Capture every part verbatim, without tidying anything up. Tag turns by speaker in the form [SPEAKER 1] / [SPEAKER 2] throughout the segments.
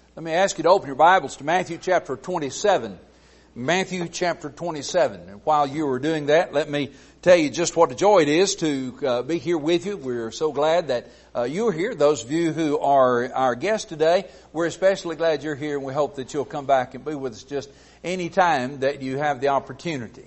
[SPEAKER 1] Let me ask you to open your Bibles to Matthew chapter twenty-seven. Matthew chapter twenty-seven. And while you are doing that, let me tell you just what a joy it is to uh, be here with you. We're so glad that uh, you're here. Those of you who are our guests today, we're especially glad you're here, and we hope that you'll come back and be with us just any time that you have the opportunity.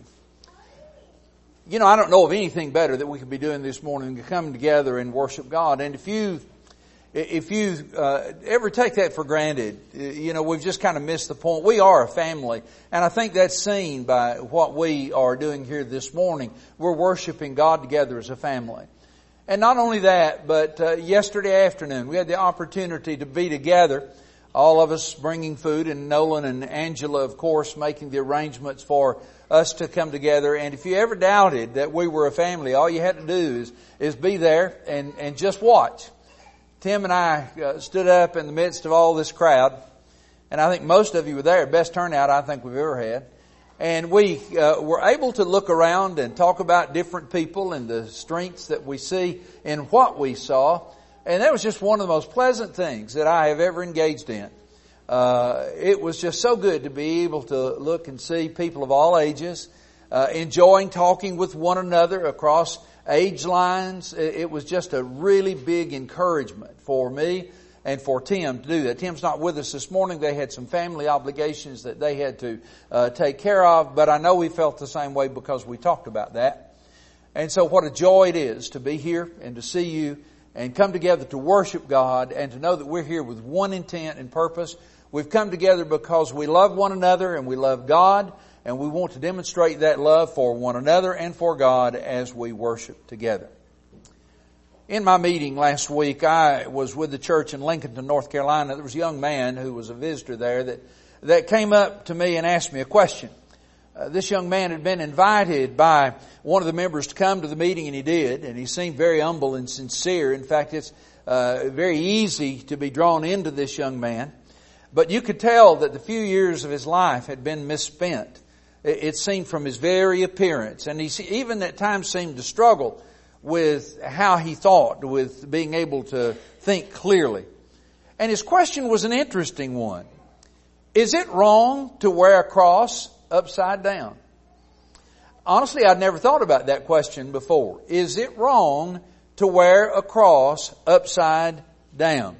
[SPEAKER 1] You know, I don't know of anything better that we could be doing this morning than coming together and worship God. And if you If you uh, ever take that for granted, you know, we've just kind of missed the point. We are a family, and I think that's seen by what we are doing here this morning. We're worshiping God together as a family. And not only that, but uh, yesterday afternoon we had the opportunity to be together, all of us bringing food, and Nolan and Angela, of course, making the arrangements for us to come together. And if you ever doubted that we were a family, all you had to do is, is be there and, and just watch. Tim and I uh, stood up in the midst of all this crowd, and I think most of you were there. Best turnout I think we've ever had. And we uh, were able to look around and talk about different people and the strengths that we see in what we saw. And that was just one of the most pleasant things that I have ever engaged in. Uh, it was just so good to be able to look and see people of all ages, uh, enjoying talking with one another across age lines. It was just a really big encouragement for me and for Tim to do that. Tim's not with us this morning. They had some family obligations that they had to uh, take care of, but I know we felt the same way because we talked about that. And so what a joy it is to be here and to see you and come together to worship God and to know that we're here with one intent and purpose. We've come together because we love one another and we love God, and we want to demonstrate that love for one another and for God as we worship together. In my meeting last week, I was with the church in Lincolnton, North Carolina. There was a young man who was a visitor there that, that came up to me and asked me a question. Uh, this young man had been invited by one of the members to come to the meeting, and he did. And he seemed very humble and sincere. In fact, it's uh, very easy to be drawn into this young man. But you could tell that the few years of his life had been misspent. It seemed from his very appearance. And he even at times seemed to struggle with how he thought, with being able to think clearly. And his question was an interesting one. Is it wrong to wear a cross upside down? Honestly, I'd never thought about that question before. Is it wrong to wear a cross upside down?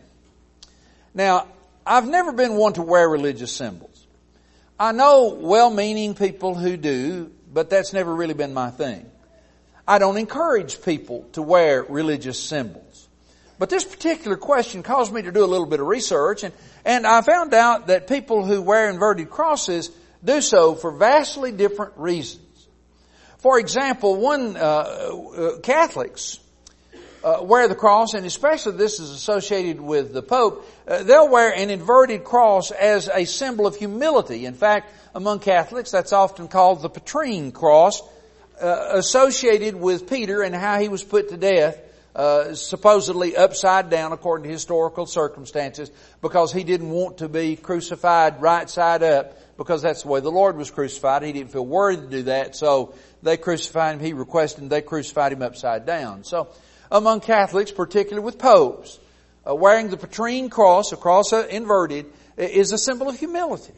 [SPEAKER 1] Now, I've never been one to wear religious symbols. I know well-meaning people who do, but that's never really been my thing. I don't encourage people to wear religious symbols. But this particular question caused me to do a little bit of research, and, and I found out that people who wear inverted crosses do so for vastly different reasons. For example, one uh, uh, Catholics Uh, wear the cross, and especially this is associated with the Pope, uh, they'll wear an inverted cross as a symbol of humility. In fact, among Catholics, that's often called the Patrine cross, uh, associated with Peter and how he was put to death, uh, supposedly upside down according to historical circumstances, because he didn't want to be crucified right side up, because that's the way the Lord was crucified. He didn't feel worthy to do that, so they crucified him. He requested, and they crucified him upside down. So, among Catholics, particularly with popes, uh, wearing the Patrine cross, a cross uh, inverted, is a symbol of humility.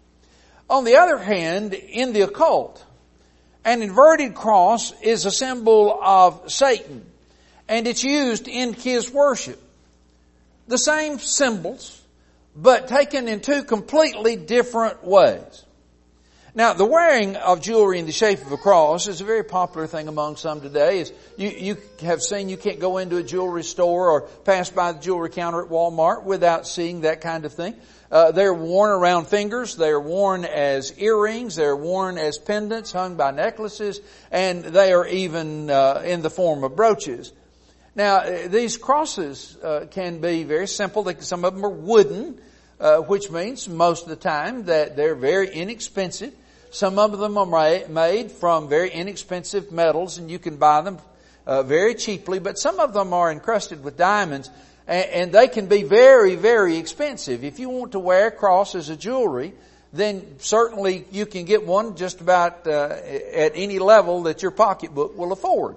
[SPEAKER 1] On the other hand, in the occult, an inverted cross is a symbol of Satan, and it's used in his worship. The same symbols, but taken in two completely different ways. Now, the wearing of jewelry in the shape of a cross is a very popular thing among some today. As you, you have seen, you can't go into a jewelry store or pass by the jewelry counter at Walmart without seeing that kind of thing. Uh, they're worn around fingers. They're worn as earrings. They're worn as pendants hung by necklaces. And they are even uh, in the form of brooches. Now, these crosses uh, can be very simple. They, some of them are wooden, uh, which means most of the time that they're very inexpensive. Some of them are made from very inexpensive metals, and you can buy them uh, very cheaply. But some of them are encrusted with diamonds, and, and they can be very, very expensive. If you want to wear a cross as a jewelry, then certainly you can get one just about uh, at any level that your pocketbook will afford.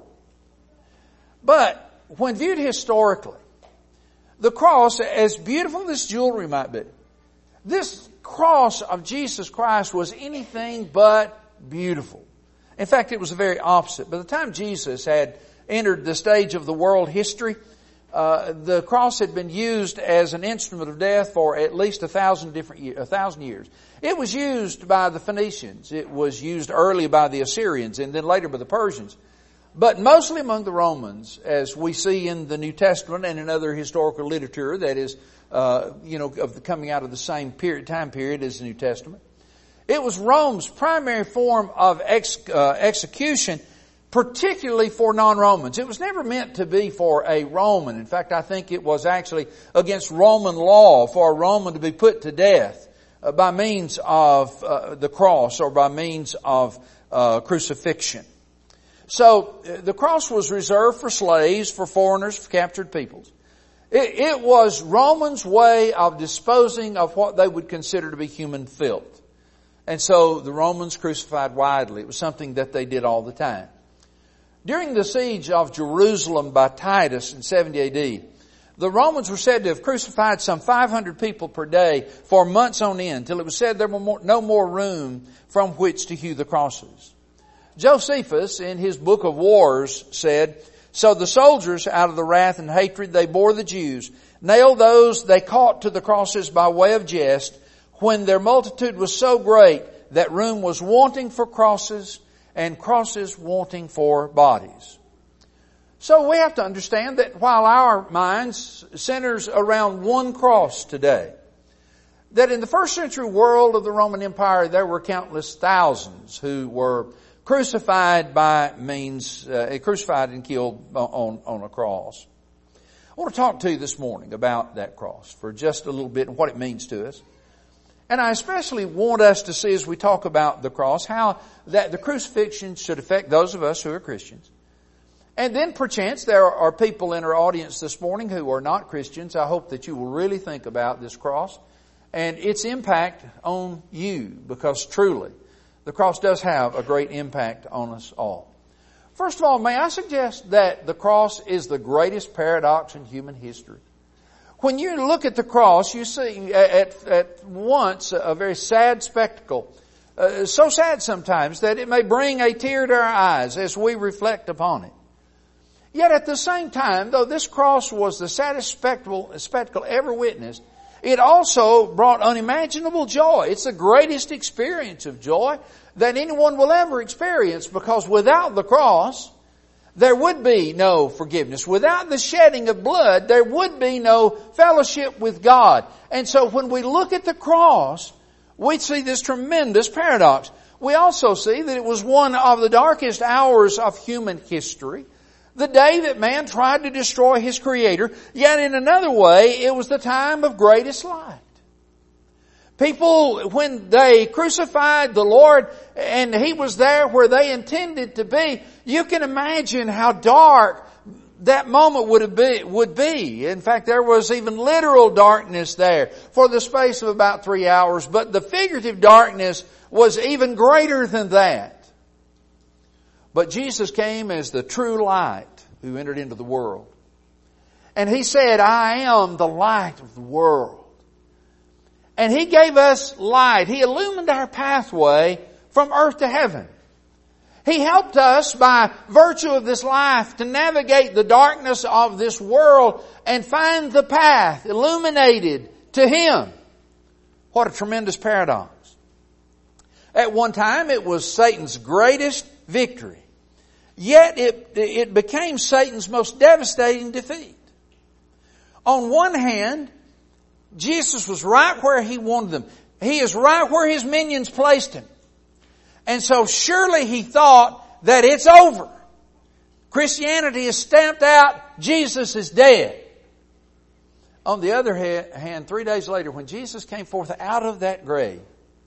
[SPEAKER 1] But when viewed historically, the cross, as beautiful as jewelry might be, This cross of Jesus Christ was anything but beautiful. In fact, it was the very opposite. By the time Jesus had entered the stage of the world history, uh, the cross had been used as an instrument of death for at least a thousand different years, a thousand years. It was used by the Phoenicians. It was used early by the Assyrians and then later by the Persians. But mostly among the Romans, as we see in the New Testament and in other historical literature that is, uh, you know, of the coming out of the same period, time period as the New Testament. It was Rome's primary form of ex, uh, execution, particularly for non-Romans. It was never meant to be for a Roman. In fact, I think it was actually against Roman law for a Roman to be put to death uh, by means of uh, the cross or by means of uh, crucifixion. So the cross was reserved for slaves, for foreigners, for captured peoples. It, it was Romans' way of disposing of what they would consider to be human filth. And so the Romans crucified widely. It was something that they did all the time. During the siege of Jerusalem by Titus in seventy A D, the Romans were said to have crucified some five hundred people per day for months on end, till it was said there was no more room from which to hew the crosses. Josephus, in his Book of Wars, said, "So the soldiers, out of the wrath and hatred they bore the Jews, nailed those they caught to the crosses by way of jest, when their multitude was so great that room was wanting for crosses and crosses wanting for bodies." So we have to understand that while our minds centers around one cross today, that in the first century world of the Roman Empire there were countless thousands who were crucified by means, uh, crucified and killed on, on a cross. I want to talk to you this morning about that cross for just a little bit and what it means to us. And I especially want us to see as we talk about the cross how that the crucifixion should affect those of us who are Christians. And then perchance there are people in our audience this morning who are not Christians. I hope that you will really think about this cross and its impact on you, because truly the cross does have a great impact on us all. First of all, may I suggest that the cross is the greatest paradox in human history. When you look at the cross, you see at, at once a very sad spectacle. Uh, so sad sometimes that it may bring a tear to our eyes as we reflect upon it. Yet at the same time, though this cross was the saddest spectacle, spectacle ever witnessed, it also brought unimaginable joy. It's the greatest experience of joy that anyone will ever experience, because without the cross, there would be no forgiveness. Without the shedding of blood, there would be no fellowship with God. And so when we look at the cross, we see this tremendous paradox. We also see that it was one of the darkest hours of human history. The day that man tried to destroy his Creator, yet in another way, it was the time of greatest light. People, when they crucified the Lord and He was there where they intended to be, you can imagine how dark that moment would have been, would be. In fact, there was even literal darkness there for the space of about three hours, but the figurative darkness was even greater than that. But Jesus came as the true light who entered into the world. And He said, "I am the light of the world." And He gave us light. He illumined our pathway from earth to heaven. He helped us by virtue of this life to navigate the darkness of this world and find the path illuminated to Him. What a tremendous paradox. At one time it was Satan's greatest victory. Yet it, it became Satan's most devastating defeat. On one hand, Jesus was right where He wanted them. He is right where His minions placed Him. And so surely He thought that it's over. Christianity is stamped out. Jesus is dead. On the other hand, three days later, when Jesus came forth out of that grave,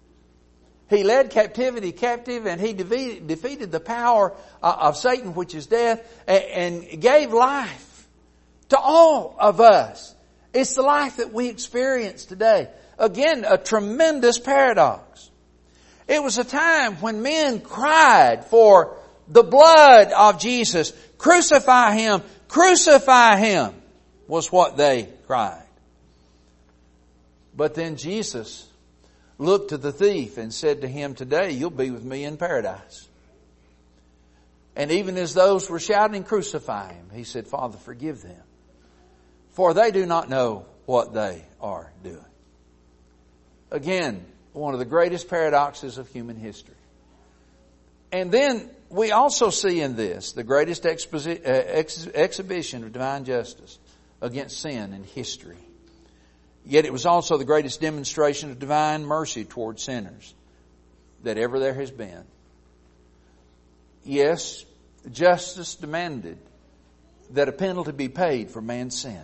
[SPEAKER 1] He led captivity captive, and He defeated the power of Satan, which is death, and gave life to all of us. It's the life that we experience today. Again, a tremendous paradox. It was a time when men cried for the blood of Jesus. Crucify Him! Crucify Him! Was what they cried. But then Jesus looked to the thief and said to him, today you'll be with me in paradise. And even as those were shouting, crucify him, he said, Father, forgive them, for they do not know what they are doing. Again, one of the greatest paradoxes of human history. And then we also see in this the greatest exposi- uh, ex- exhibition of divine justice against sin in history. Yet it was also the greatest demonstration of divine mercy toward sinners that ever there has been. Yes, justice demanded that a penalty be paid for man's sin.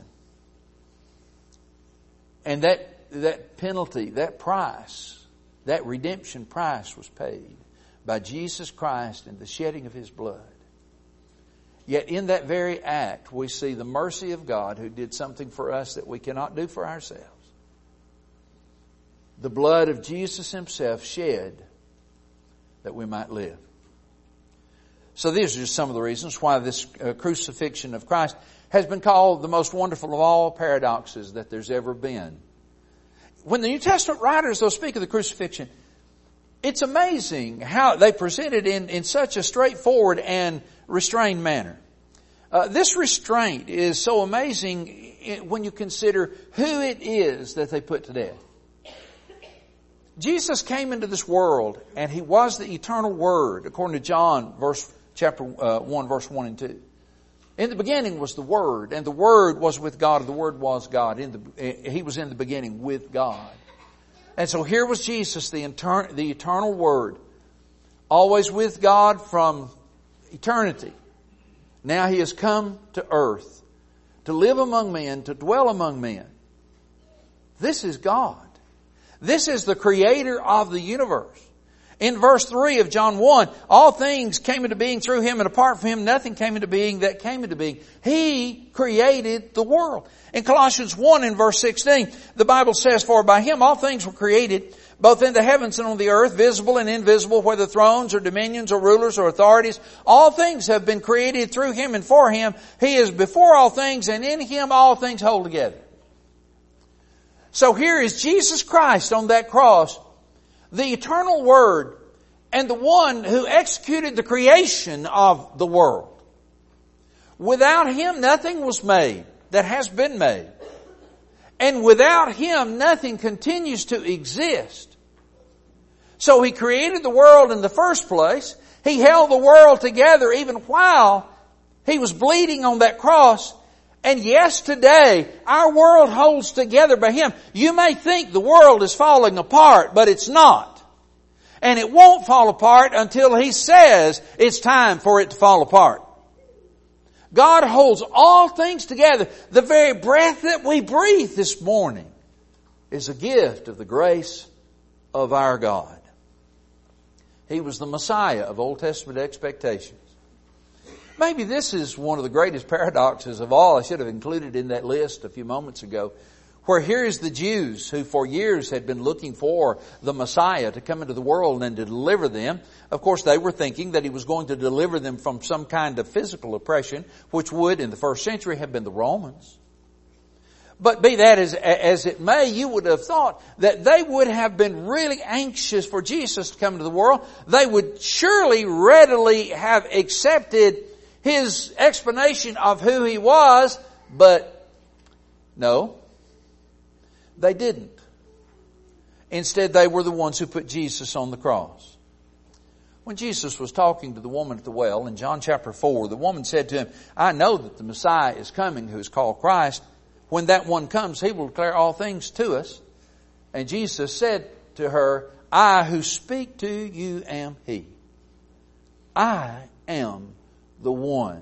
[SPEAKER 1] And that that penalty, that price, that redemption price was paid by Jesus Christ and the shedding of His blood. Yet in that very act, we see the mercy of God who did something for us that we cannot do for ourselves. The blood of Jesus Himself shed that we might live. So these are just some of the reasons why this uh, crucifixion of Christ has been called the most wonderful of all paradoxes that there's ever been. When the New Testament writers, though, speak of the crucifixion, it's amazing how they present it in, in such a straightforward and restrained manner. Uh, this restraint is so amazing when you consider who it is that they put to death. Jesus came into this world and He was the eternal Word, according to John verse chapter uh, one, verse one and two. In the beginning was the Word, and the Word was with God, and the Word was God. In the, He was in the beginning with God. And so here was Jesus, the, inter- the eternal Word, always with God from eternity. Now He has come to earth to live among men, to dwell among men. This is God. This is the Creator of the universe. In verse three of John one, all things came into being through Him, and apart from Him nothing came into being that came into being. He created the world. In Colossians one in verse sixteen, the Bible says, for by Him all things were created, both in the heavens and on the earth, visible and invisible, whether thrones or dominions or rulers or authorities. All things have been created through Him and for Him. He is before all things, and in Him all things hold together. So here is Jesus Christ on that cross, the eternal Word, and the one who executed the creation of the world. Without Him, nothing was made that has been made. And without Him, nothing continues to exist. So He created the world in the first place. He held the world together even while He was bleeding on that cross. And yes, today, our world holds together by Him. You may think the world is falling apart, but it's not. And it won't fall apart until He says it's time for it to fall apart. God holds all things together. The very breath that we breathe this morning is a gift of the grace of our God. He was the Messiah of Old Testament expectations. Maybe this is one of the greatest paradoxes of all. I should have included in that list a few moments ago. Where here is the Jews who for years had been looking for the Messiah to come into the world and to deliver them. Of course, they were thinking that He was going to deliver them from some kind of physical oppression, which would, in the first century, have been the Romans. But be that as, as it may, you would have thought that they would have been really anxious for Jesus to come into the world. They would surely readily have accepted His explanation of who He was, but no, they didn't. Instead, they were the ones who put Jesus on the cross. When Jesus was talking to the woman at the well in John chapter four, the woman said to Him, I know that the Messiah is coming, who is called Christ. When that one comes, He will declare all things to us. And Jesus said to her, I who speak to you am He. I am the one.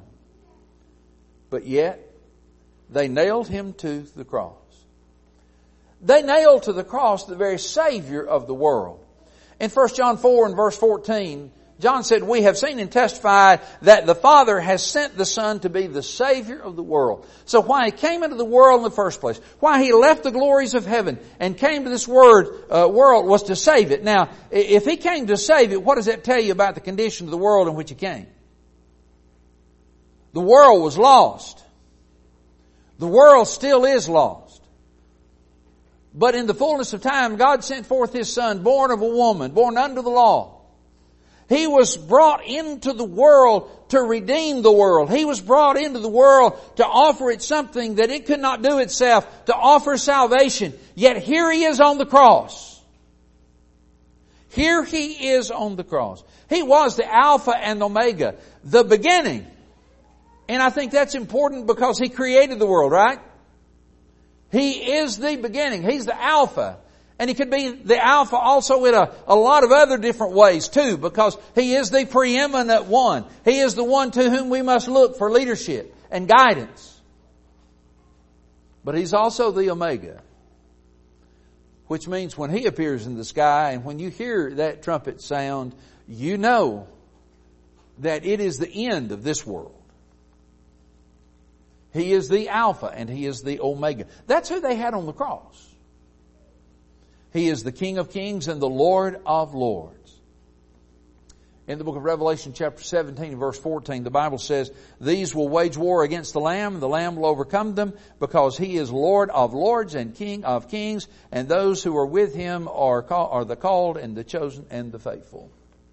[SPEAKER 1] But yet, they nailed Him to the cross. They nailed to the cross the very Savior of the world. In First John four and verse fourteen, John said, we have seen and testified that the Father has sent the Son to be the Savior of the world. So why He came into the world in the first place, why He left the glories of heaven and came to this word, uh, world was to save it. Now, if He came to save it, what does that tell you about the condition of the world in which He came? The world was lost. The world still is lost. But in the fullness of time, God sent forth His Son, born of a woman, born under the law. He was brought into the world to redeem the world. He was brought into the world to offer it something that it could not do itself, to offer salvation. Yet here He is on the cross. Here He is on the cross. He was the Alpha and Omega, the beginning. And I think that's important because He created the world, right? He is the beginning. He's the Alpha. And He could be the Alpha also in a, a lot of other different ways too, because He is the preeminent one. He is the one to whom we must look for leadership and guidance. But He's also the Omega, which means when He appears in the sky and when you hear that trumpet sound, you know that it is the end of this world. He is the Alpha and He is the Omega. That's who they had on the cross. He is the King of Kings and the Lord of Lords. In the book of Revelation chapter seventeen verse fourteen, the Bible says, "These will wage war against the Lamb, and the Lamb will overcome them, because He is Lord of Lords and King of Kings, and those who are with Him are, call, are the called and the chosen and the faithful."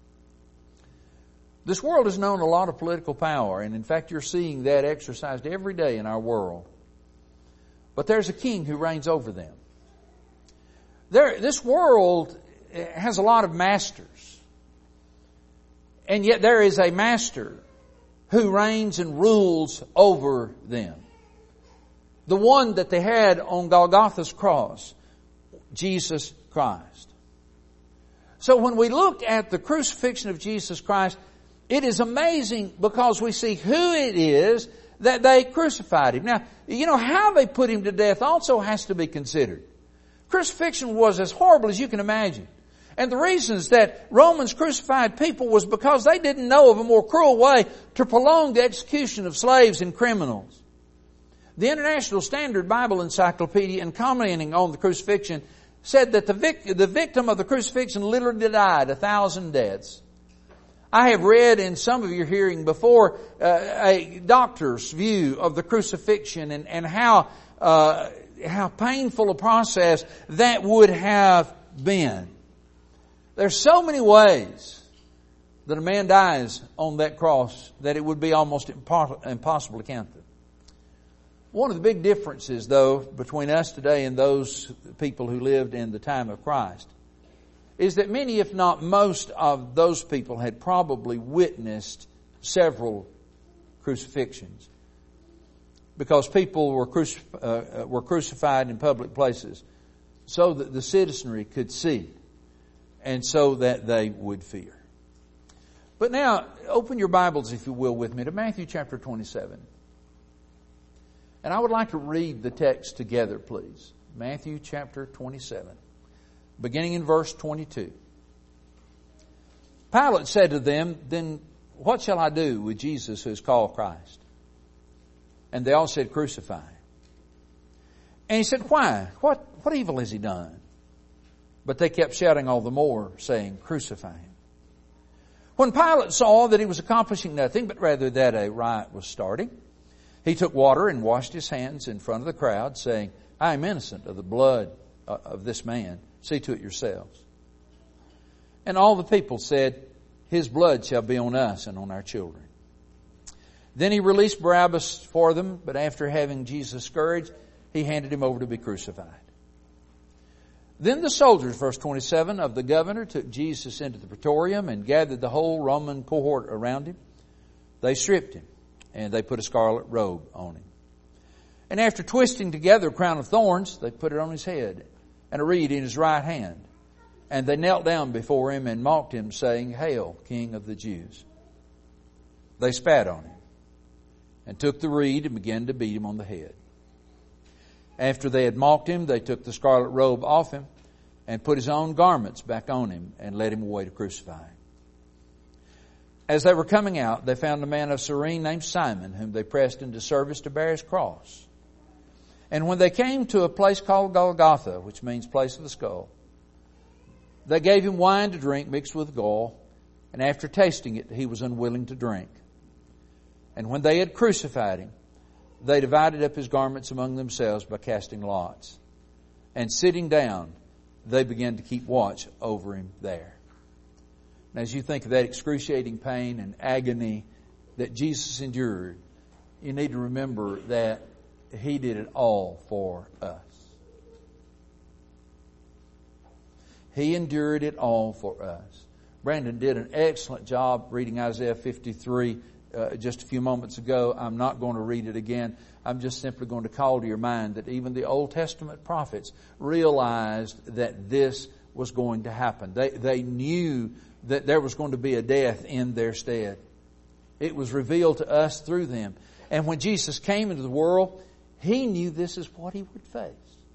[SPEAKER 1] This world has known a lot of political power, and in fact you're seeing that exercised every day in our world. But there's a king who reigns over them. There, this world has a lot of masters. And yet there is a master who reigns and rules over them. The one that they had on Golgotha's cross, Jesus Christ. So when we look at the crucifixion of Jesus Christ, it is amazing because we see who it is that they crucified Him. Now, you know, how they put Him to death also has to be considered. Crucifixion was as horrible as you can imagine. And the reasons that Romans crucified people was because they didn't know of a more cruel way to prolong the execution of slaves and criminals. The International Standard Bible Encyclopedia, in commenting on the crucifixion, said that the, vic- the victim of the crucifixion literally died a thousand deaths. I have read in some of your hearing before uh, a doctor's view of the crucifixion and, and how uh, how painful a process that would have been. There's so many ways that a man dies on that cross that it would be almost impossible to count them. One of the big differences, though, between us today and those people who lived in the time of Christ is that many, if not most, of those people had probably witnessed several crucifixions. Because people were, crucif- uh, were crucified in public places so that the citizenry could see and so that they would fear. But now, open your Bibles, if you will, with me to Matthew chapter twenty-seven. And I would like to read the text together, please. Matthew chapter twenty-seven, beginning in verse twenty-two. Pilate said to them, "Then what shall I do with Jesus who is called Christ?" And they all said, "Crucify Him." And He said, "Why? What, what evil has He done?" But they kept shouting all the more, saying, "Crucify Him." When Pilate saw that he was accomplishing nothing, but rather that a riot was starting, he took water and washed his hands in front of the crowd, saying, "I am innocent of the blood of this man. See to it yourselves." And all the people said, "His blood shall be on us and on our children." Then he released Barabbas for them, but after having Jesus scourged, he handed him over to be crucified. Then the soldiers, verse twenty-seven, of the governor took Jesus into the praetorium and gathered the whole Roman cohort around him. They stripped him, and they put a scarlet robe on him. And after twisting together a crown of thorns, they put it on his head, and a reed in his right hand. And they knelt down before him and mocked him, saying, "Hail, King of the Jews." They spat on him, and took the reed and began to beat him on the head. After they had mocked him, they took the scarlet robe off him and put his own garments back on him and led him away to crucify him. As they were coming out, they found a man of Cyrene named Simon, whom they pressed into service to bear his cross. And when they came to a place called Golgotha, which means place of the skull, they gave him wine to drink mixed with gall, and after tasting it, he was unwilling to drink. And when they had crucified him, they divided up his garments among themselves by casting lots. And sitting down, they began to keep watch over him there. And as you think of that excruciating pain and agony that Jesus endured, you need to remember that He did it all for us. He endured it all for us. Brandon did an excellent job reading Isaiah fifty-three uh, just a few moments ago. I'm not going to read it again. I'm just simply going to call to your mind that even the Old Testament prophets realized that this was going to happen. They, they knew that there was going to be a death in their stead. It was revealed to us through them. And when Jesus came into the world, He knew this is what He would face.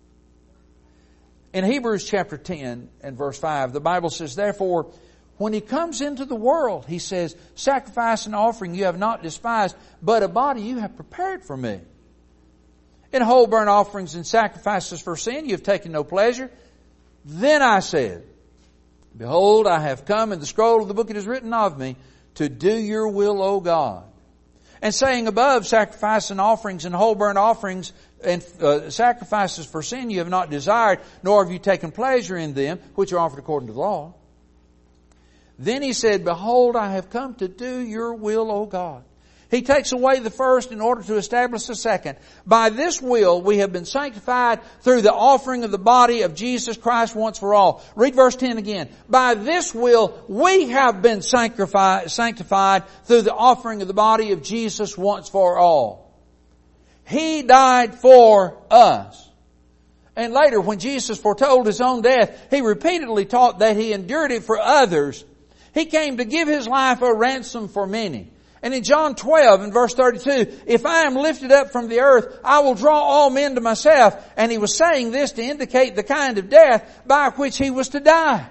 [SPEAKER 1] In Hebrews chapter ten and verse five, the Bible says, therefore, when He comes into the world, He says, sacrifice and offering you have not despised, but a body you have prepared for me. In whole burnt offerings and sacrifices for sin you have taken no pleasure. Then I said, behold, I have come, in the scroll of the book it is written of me, to do your will, O God. And saying above, sacrifice and offerings and whole burnt offerings and uh, sacrifices for sin you have not desired, nor have you taken pleasure in them, which are offered according to the law. Then He said, behold, I have come to do your will, O God. He takes away the first in order to establish the second. By this will we have been sanctified through the offering of the body of Jesus Christ once for all. Read verse ten again. By this will we have been sanctified, sanctified through the offering of the body of Jesus once for all. He died for us. And later, when Jesus foretold His own death, He repeatedly taught that He endured it for others. He came to give His life a ransom for many. And in John twelve and verse thirty-two, if I am lifted up from the earth, I will draw all men to myself. And He was saying this to indicate the kind of death by which He was to die.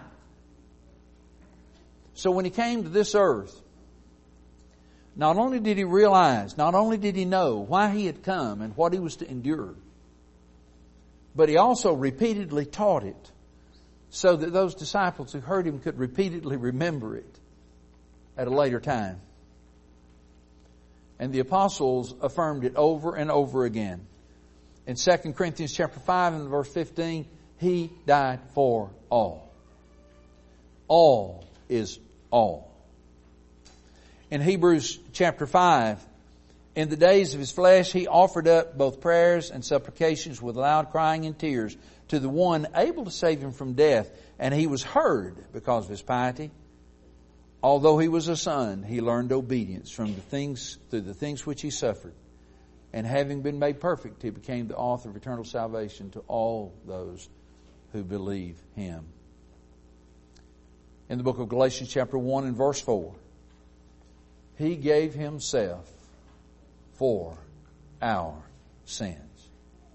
[SPEAKER 1] So when He came to this earth, not only did He realize, not only did He know why He had come and what He was to endure, but He also repeatedly taught it so that those disciples who heard Him could repeatedly remember it at a later time. And the apostles affirmed it over and over again. In Second Corinthians chapter five and verse fifteen, He died for all. All is all. In Hebrews chapter five, in the days of His flesh, He offered up both prayers and supplications with loud crying and tears to the one able to save Him from death. And He was heard because of His piety. Although He was a son, He learned obedience from the things, through the things which He suffered. And having been made perfect, He became the author of eternal salvation to all those who believe Him. In the book of Galatians chapter one and verse four, He gave Himself for our sins.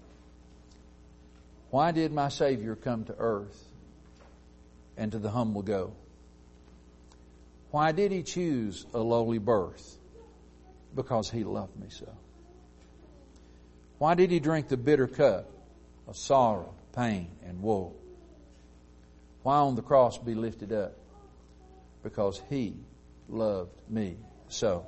[SPEAKER 1] Why did my Savior come to earth and to the humble go? Why did He choose a lowly birth? Because He loved me so. Why did He drink the bitter cup of sorrow, pain, and woe? Why on the cross be lifted up? Because He loved me so.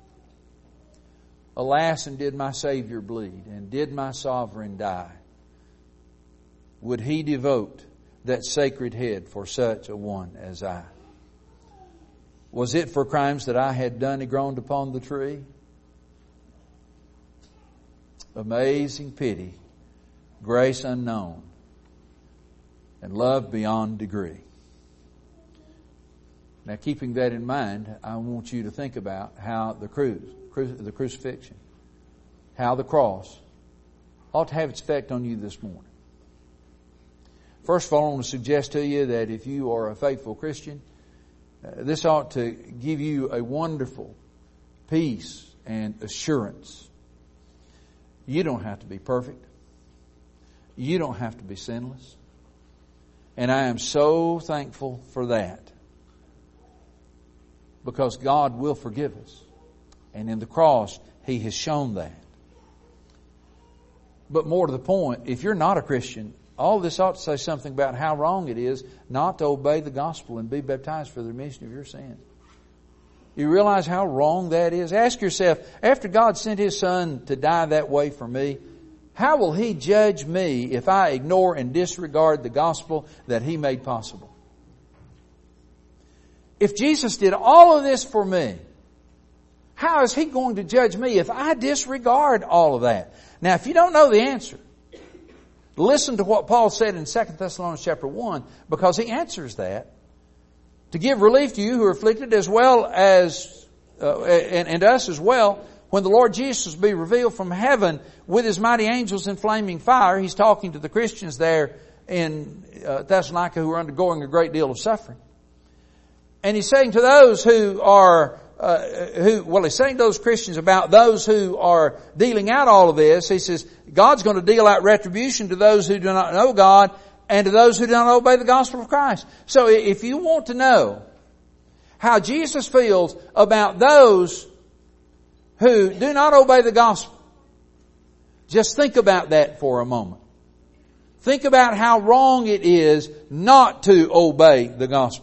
[SPEAKER 1] Alas, and did my Savior bleed, and did my sovereign die? Would He devote that sacred head for such a one as I? Was it for crimes that I had done He groaned upon the tree? Amazing pity, grace unknown, and love beyond degree. Now, keeping that in mind, I want you to think about how the cruise, the crucifixion, how the cross ought to have its effect on you this morning. First of all, I want to suggest to you that if you are a faithful Christian, Uh, this ought to give you a wonderful peace and assurance. You don't have to be perfect. You don't have to be sinless. And I am so thankful for that. Because God will forgive us. And in the cross, He has shown that. But more to the point, if you're not a Christian, all this ought to say something about how wrong it is not to obey the gospel and be baptized for the remission of your sins. You realize how wrong that is? Ask yourself, after God sent His Son to die that way for me, how will He judge me if I ignore and disregard the gospel that He made possible? If Jesus did all of this for me, how is He going to judge me if I disregard all of that? Now, if you don't know the answer, listen to what Paul said in Second Thessalonians chapter one, because he answers that to give relief to you who are afflicted, as well as uh, and, and us as well, when the Lord Jesus be revealed from heaven with His mighty angels in flaming fire. He's talking to the Christians there in uh, Thessalonica who are undergoing a great deal of suffering. And He's saying to those who are, uh, who, well, He's saying to those Christians about those who are dealing out all of this. He says, God's going to deal out retribution to those who do not know God and to those who do not obey the gospel of Christ. So if you want to know how Jesus feels about those who do not obey the gospel, just think about that for a moment. Think about how wrong it is not to obey the gospel.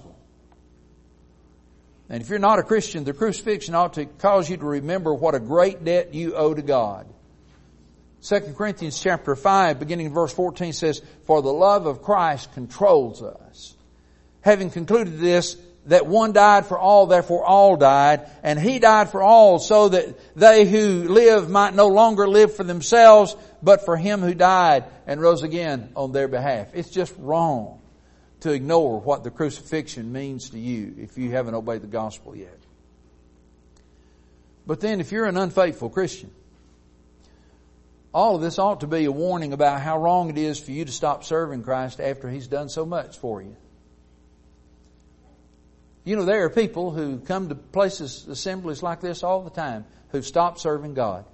[SPEAKER 1] And if you're not a Christian, the crucifixion ought to cause you to remember what a great debt you owe to God. Second Corinthians chapter five, beginning in verse fourteen, says, "For the love of Christ controls us, having concluded this, that one died for all, therefore all died, and He died for all, so that they who live might no longer live for themselves, but for Him who died and rose again on their behalf." It's just wrong to ignore what the crucifixion means to you if you haven't obeyed the gospel yet. But then if you're an unfaithful Christian, all of this ought to be a warning about how wrong it is for you to stop serving Christ after He's done so much for you. You know, there are people who come to places, assemblies like this all the time, who stop serving God.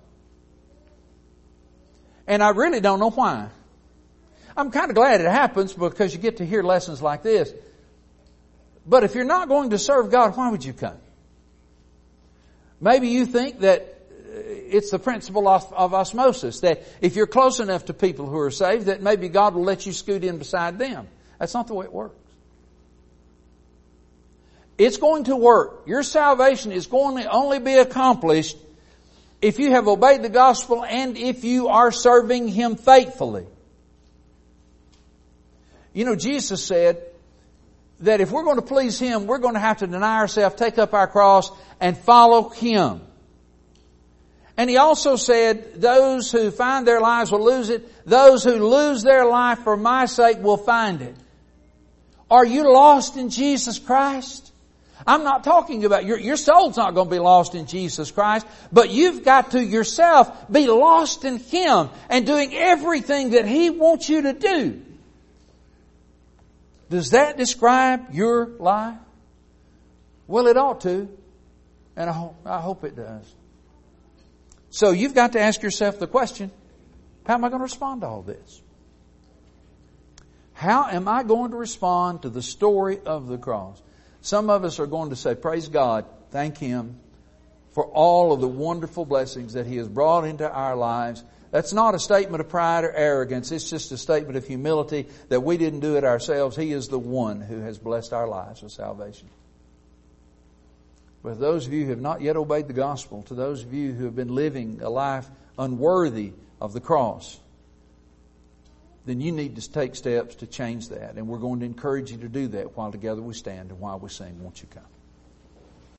[SPEAKER 1] And I really don't know why. I'm kind of glad it happens because you get to hear lessons like this. But if you're not going to serve God, why would you come? Maybe you think that it's the principle of, of osmosis, that if you're close enough to people who are saved, that maybe God will let you scoot in beside them. That's not the way it works. It's going to work. Your salvation is going to only be accomplished if you have obeyed the gospel and if you are serving Him faithfully. You know, Jesus said that if we're going to please Him, we're going to have to deny ourselves, take up our cross, and follow Him. And He also said, those who find their lives will lose it. Those who lose their life for my sake will find it. Are you lost in Jesus Christ? I'm not talking about, your, your soul's not going to be lost in Jesus Christ, but you've got to yourself be lost in Him and doing everything that He wants you to do. Does that describe your life? Well, it ought to, and I hope, I hope it does. So you've got to ask yourself the question, how am I going to respond to all this? How am I going to respond to the story of the cross? Some of us are going to say, praise God, thank Him for all of the wonderful blessings that He has brought into our lives. That's not a statement of pride or arrogance. It's just a statement of humility that we didn't do it ourselves. He is the one who has blessed our lives with salvation. But those of you who have not yet obeyed the gospel, to those of you who have been living a life unworthy of the cross, then you need to take steps to change that. And we're going to encourage you to do that while together we stand and while we sing. Won't you come?